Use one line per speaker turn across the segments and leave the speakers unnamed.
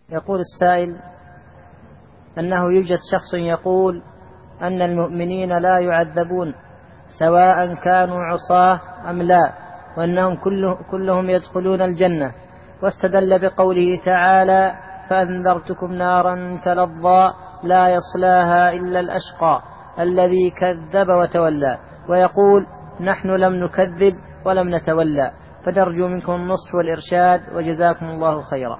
يقول السائل أنه يوجد شخص يقول أن المؤمنين لا يعذبون سواء كانوا عصاة أم لا، وأنهم كلهم يدخلون الجنة، واستدل بقوله تعالى: فأنذرتكم نارا تلظى لا يصلاها إلا الأشقى الذي كذب وتولى، ويقول: نحن لم نكذب ولم نتولى. فنرجو منكم النصح والإرشاد، وجزاكم الله خيرا.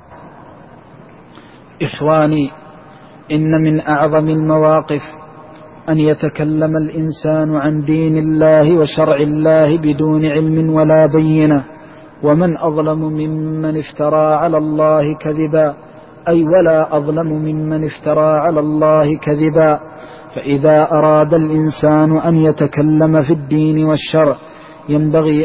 إخواني، إن من أعظم المواقف أن يتكلم الإنسان عن دين الله وشرع الله بدون علم ولا بينة، ومن أظلم ممن افترى على الله كذبا، أي ولا أظلم ممن افترى على الله كذبا. فإذا أراد الإنسان أن يتكلم في الدين والشرع ينبغي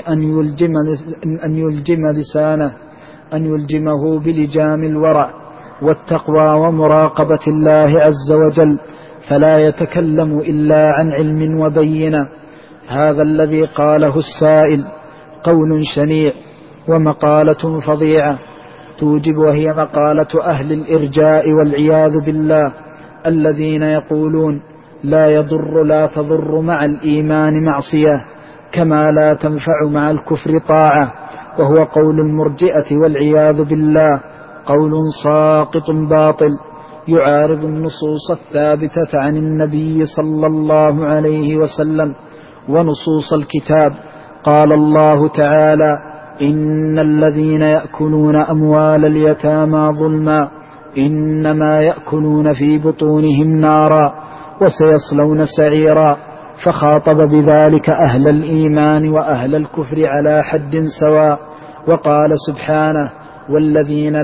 أن يلجم لسانه، أن يلجمه بلجام الورع والتقوى ومراقبة الله عز وجل، فلا يتكلم إلا عن علم وبينة. هذا الذي قاله السائل قول شنيع ومقالة فظيعة توجب، وهي مقالة أهل الإرجاء والعياذ بالله، الذين يقولون: لا يضر لا تضر مع الإيمان معصية، كما لا تنفع مع الكفر طاعة، وهو قول المرجئة والعياذ بالله، قول ساقط باطل يعارض النصوص الثابتة عن النبي صلى الله عليه وسلم ونصوص الكتاب. قال الله تعالى: إن الذين يأكلون أموال اليتامى ظلما إنما يأكلون في بطونهم نارا وسيصلون سعيرا. فخاطب بذلك أهل الإيمان وأهل الكفر على حد سواء، وقال سبحانه: والذين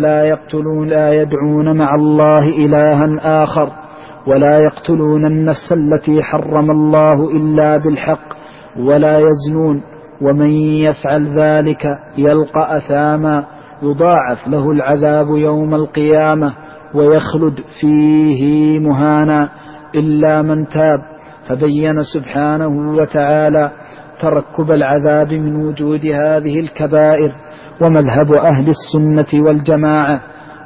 لا يدعون مع الله إلها آخر ولا يقتلون النفس التي حرم الله إلا بالحق ولا يزنون ومن يفعل ذلك يلقى أثاما يضاعف له العذاب يوم القيامة ويخلد فيه مهانا إلا من تاب. فبين سبحانه وتعالى تركب العذاب من وجود هذه الكبائر. ومذهب أهل السنة والجماعة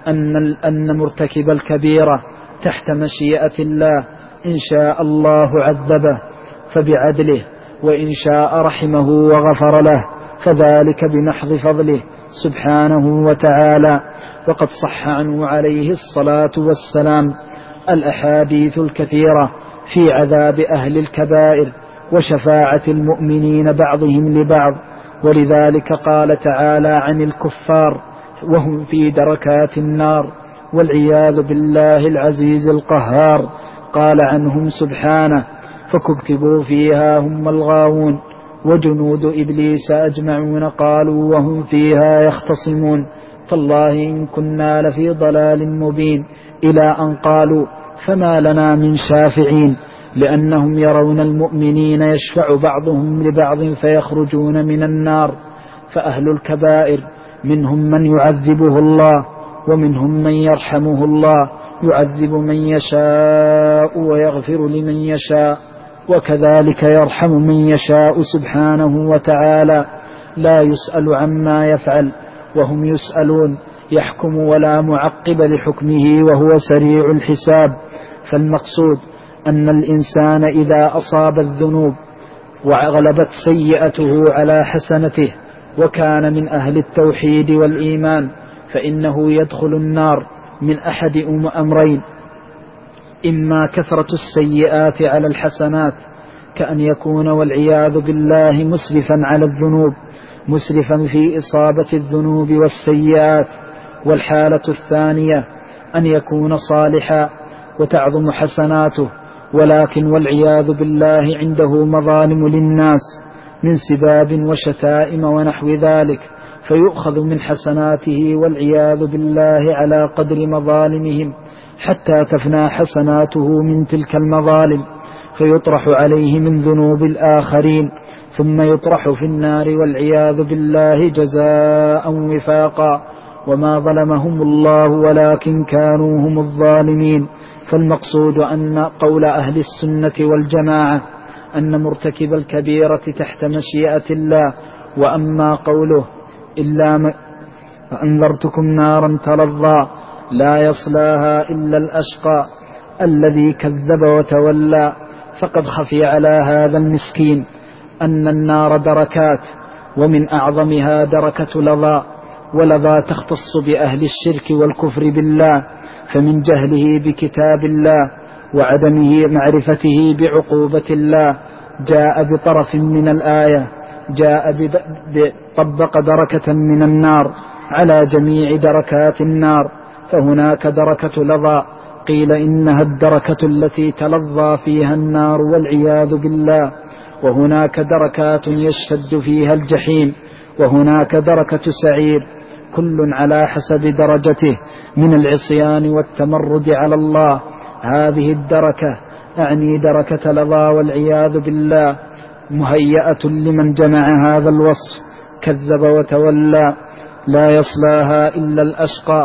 أن مرتكب الكبيرة تحت مشيئة الله، إن شاء الله عذبه فبعدله، وإن شاء رحمه وغفر له فذلك بمحض فضله سبحانه وتعالى. وقد صح عنه عليه الصلاة والسلام الأحاديث الكثيرة في عذاب أهل الكبائر وشفاعة المؤمنين بعضهم لبعض. ولذلك قال تعالى عن الكفار: وهم في دركات النار والعياذ بالله العزيز القهار. قال عنهم سبحانه: فكبكبوا فيها هم الغاوون وجنود إبليس أجمعون قالوا وهم فيها يختصمون تالله إن كنا لفي ضلال مبين، إلى أن قالوا: فما لنا من شافعين، لأنهم يرون المؤمنين يشفع بعضهم لبعض فيخرجون من النار. فأهل الكبائر منهم من يعذبه الله ومنهم من يرحمه الله، يعذب من يشاء ويغفر لمن يشاء، وكذلك يرحم من يشاء سبحانه وتعالى، لا يسأل عما يفعل وهم يسألون، يحكم ولا معقب لحكمه وهو سريع الحساب. فالمقصود أن الإنسان إذا أصاب الذنوب وغلبت سيئته على حسنته وكان من أهل التوحيد والإيمان فإنه يدخل النار من أحد أمرين: إما كثرة السيئات على الحسنات، كأن يكون والعياذ بالله مسرفا على الذنوب، مسرفا في إصابة الذنوب والسيئات. والحالة الثانية أن يكون صالحا وتعظم حسناته، ولكن والعياذ بالله عنده مظالم للناس من سباب وشتائم ونحو ذلك، فيؤخذ من حسناته والعياذ بالله على قدر مظالمهم حتى تفنى حسناته من تلك المظالم، فيطرح عليه من ذنوب الآخرين ثم يطرح في النار والعياذ بالله جزاء وفاقا، وما ظلمهم الله ولكن كانوا هم الظالمين. فالمقصود أن قول أهل السنة والجماعة أن مرتكب الكبيرة تحت مشيئة الله. وأما قوله: إلا فأنذرتكم نارا تلظى لا يصلاها إلا الأشقى الذي كذب وتولى. فقد خفي على هذا المسكين أن النار دركات، ومن أعظمها دركة لظى، ولظى تختص بأهل الشرك والكفر بالله، فمن جهله بكتاب الله وعدمه معرفته بعقوبة الله جاء بطرف من الآية، طبق دركة من النار على جميع دركات النار. فهناك دركة لظى قيل إنها الدركة التي تلظى فيها النار والعياذ بالله، وهناك دركات يشتد فيها الجحيم، وهناك دركة سعير، كل على حسب درجته من العصيان والتمرد على الله. هذه الدركة أعني دركة لظى والعياذ بالله مهيئة لمن جمع هذا الوصف كذب وتولى. لا يصلاها إلا الأشقى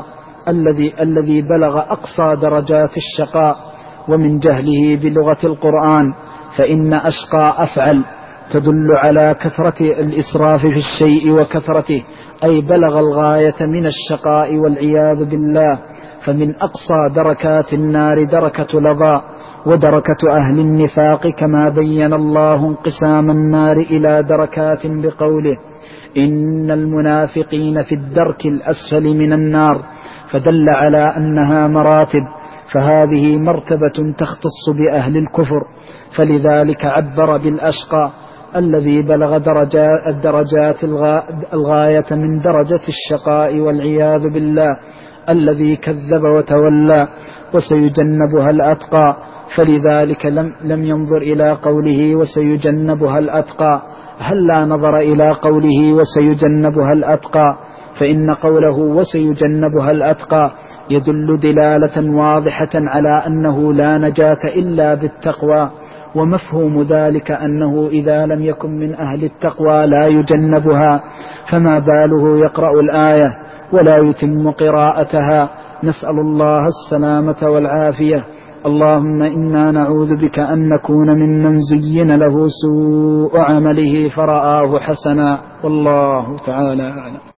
الذي بلغ أقصى درجات الشقاء. ومن جهله بلغة القرآن فإن أشقى أفعل تدل على كثرة الإسراف في الشيء وكثرته، أي بلغ الغاية من الشقاء والعياذ بالله. فمن أقصى دركات النار دركة لظى ودركة أهل النفاق، كما بين الله انقسام النار إلى دركات بقوله إن المنافقين في الدرك الأسفل من النار، فدل على أنها مراتب، فهذه مرتبة تختص بأهل الكفر، فلذلك عبر بالأشقى الذي بلغ الدرجات الغاية من درجة الشقاء والعياذ بالله، الذي كذب وتولى، وسيجنبها الأتقى. فلذلك لم ينظر إلى قوله وسيجنبها الأتقى، هل لا نظر إلى قوله وسيجنبها الأتقى؟ فإن قوله وسيجنبها الأتقى يدل دلالة واضحة على أنه لا نجاة إلا بالتقوى، ومفهوم ذلك أنه إذا لم يكن من أهل التقوى لا يجنبها، فما باله يقرأ الآية ولا يتم قراءتها. نسأل الله السلامة والعافية. اللهم إنا نعوذ بك أن نكون ممن زين له سوء عمله فرآه حسنا، والله تعالى أعلم.